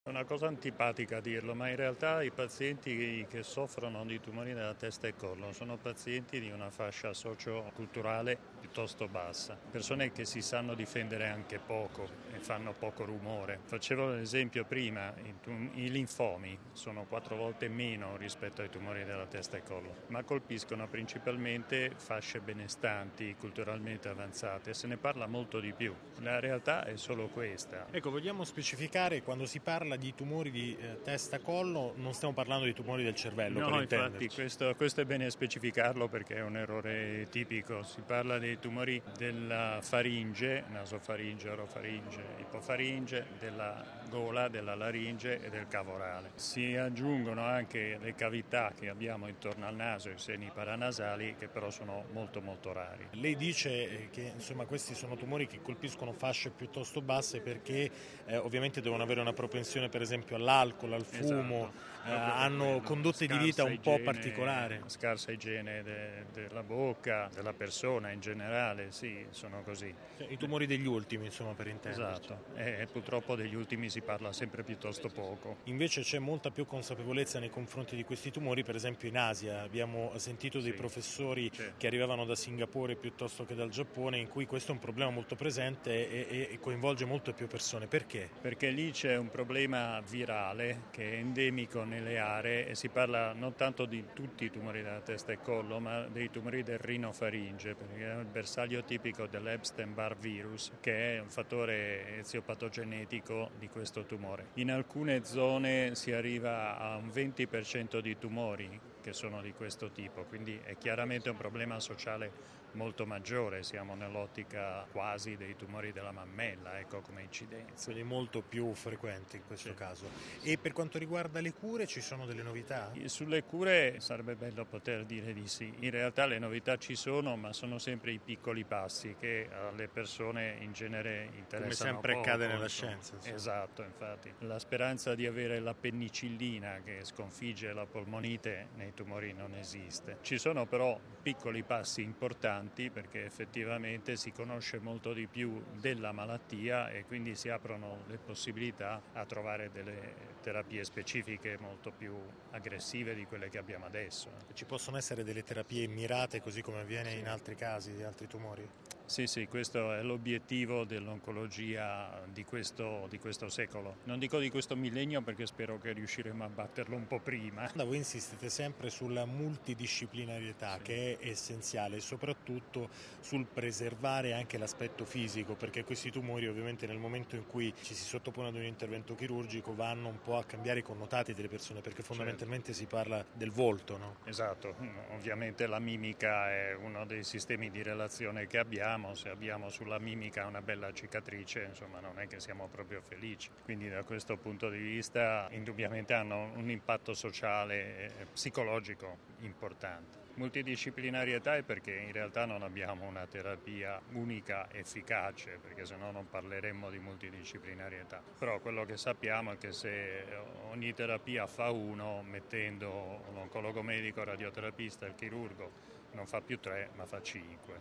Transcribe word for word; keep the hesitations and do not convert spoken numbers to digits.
È una cosa antipatica dirlo, ma in realtà i pazienti che soffrono di tumori della testa e collo sono pazienti di una fascia socio-culturale piuttosto bassa, persone che si sanno difendere anche poco e fanno poco rumore. Facevo l'esempio prima, i, tum- i linfomi sono quattro volte meno rispetto ai tumori della testa e collo, ma colpiscono principalmente fasce benestanti, culturalmente avanzate, se ne parla molto di più. La realtà è solo questa. Ecco, vogliamo specificare, quando si parla di tumori di eh, testa-collo, non stiamo parlando di tumori del cervello, per No, infatti intenderci. questo, questo è bene specificarlo perché è un errore tipico. Si parla dei tumori della faringe, nasofaringe, orofaringe, ipofaringe, della gola, della laringe e del cavo orale. Si aggiungono anche le cavità che abbiamo intorno al naso, i seni paranasali, che però sono molto molto rari. Lei dice che insomma, questi sono tumori che colpiscono fasce piuttosto basse perché eh, ovviamente devono avere una propensione per esempio all'alcol, al fumo, Esatto, eh, proprio per hanno quello. condotte di vita Scarsa un po' igiene, particolari. scarsa igiene de- della bocca, della persona in generale, sì, sono così. Cioè, i tumori degli ultimi, insomma, per intenderci. Esatto, e purtroppo degli ultimi si parla sempre piuttosto poco. Invece c'è molta più consapevolezza nei confronti di questi tumori, per esempio in Asia. Abbiamo sentito dei Sì, professori c'è. che arrivavano da Singapore piuttosto che dal Giappone, in cui questo è un problema molto presente e, e coinvolge molte più persone. Perché? Perché lì c'è un problema virale che è endemico nelle aree e si parla non tanto di tutti i tumori della testa e collo, ma dei tumori del rinofaringe, perché è il bersaglio tipico dell'Epstein-Barr virus, che è un fattore eziopatogenetico di questo tumore. In alcune zone si arriva a un venti per cento di tumori che sono di questo tipo, quindi è chiaramente un problema sociale molto maggiore, siamo nell'ottica quasi dei tumori della mammella, ecco, come incidenza. Quindi molto più frequenti in questo Sì. caso. E per quanto riguarda le cure ci sono delle novità? Sulle cure sarebbe bello poter dire di sì, in realtà le novità ci sono, ma sono sempre i piccoli passi che alle persone in genere interessano Come sempre poco, accade nella insomma. scienza. Sì. Esatto, infatti. La speranza di avere la penicillina che sconfigge la polmonite nei tumori non esiste. Ci sono però piccoli passi importanti perché effettivamente si conosce molto di più della malattia e quindi si aprono le possibilità a trovare delle terapie specifiche molto più aggressive di quelle che abbiamo adesso. Ci possono essere delle terapie mirate così come avviene Sì. in altri casi di altri tumori? Sì, sì, questo è l'obiettivo dell'oncologia di questo, di questo secolo. Non dico di questo millennio perché spero che riusciremo a batterlo un po' prima. Da voi insistete sempre sulla multidisciplinarietà, Sì. che è essenziale, e soprattutto sul preservare anche l'aspetto fisico, perché questi tumori ovviamente nel momento in cui ci si sottopone ad un intervento chirurgico vanno un po' a cambiare i connotati delle persone, perché fondamentalmente Certo. si parla del volto, no? Esatto, ovviamente la mimica è uno dei sistemi di relazione che abbiamo, se abbiamo sulla mimica una bella cicatrice, insomma non è che siamo proprio felici, quindi da questo punto di vista indubbiamente hanno un impatto sociale e psicologico importante. Multidisciplinarietà è perché in realtà non abbiamo una terapia unica efficace, perché sennò non parleremmo di multidisciplinarietà. Però quello che sappiamo è che se ogni terapia fa uno, mettendo un oncologo medico, il radioterapista e il chirurgo, non fa più tre, ma fa cinque.